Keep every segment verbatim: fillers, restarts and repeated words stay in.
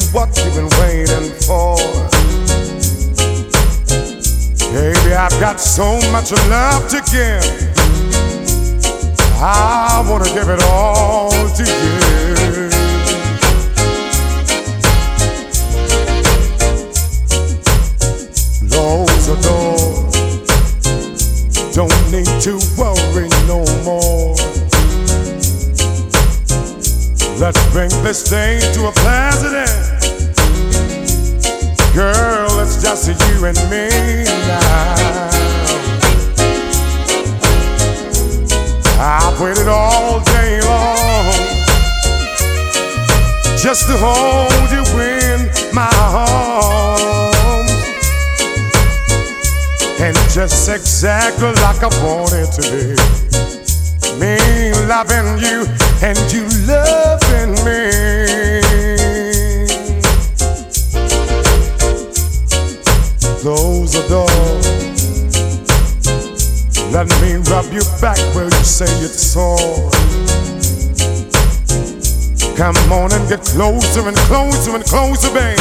what you've been waiting for. Baby, I've got so much love to give. I wanna give it all to you. Close the door. Don't need to worry no more. Let's bring this day to a pleasant end. Girl, it's just you and me now. I've waited all day long just to hold you in my arms, and just exactly like I wanted to be. Me loving you and you loving me. Close the door. Let me rub you back where you say it's sore. Come on and get closer and closer and closer, babe.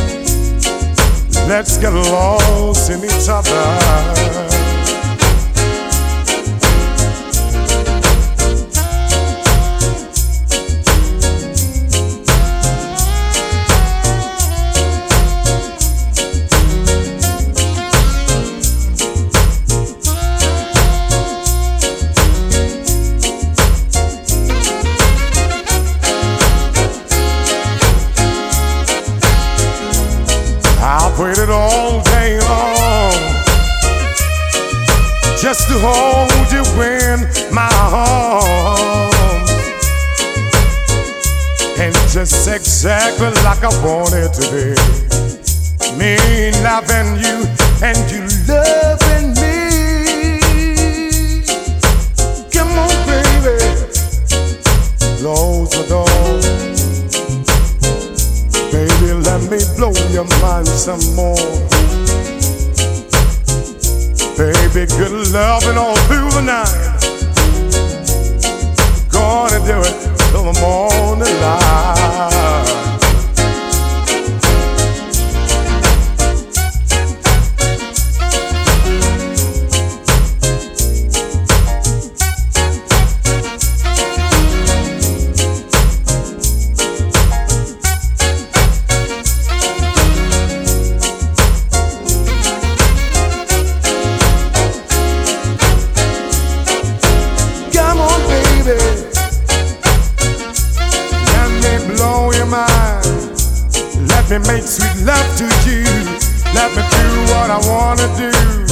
Let's get lost in each other. I've waited all day long just to hold you in my arms, and just exactly like I wanted to be. Me loving you and you loving me. Come on, baby, close the door. Baby, let me blow your mind some more. Baby, good loving all through the night. Gonna do it till the morning light. Let me make sweet love to you. Let me do what I wanna do.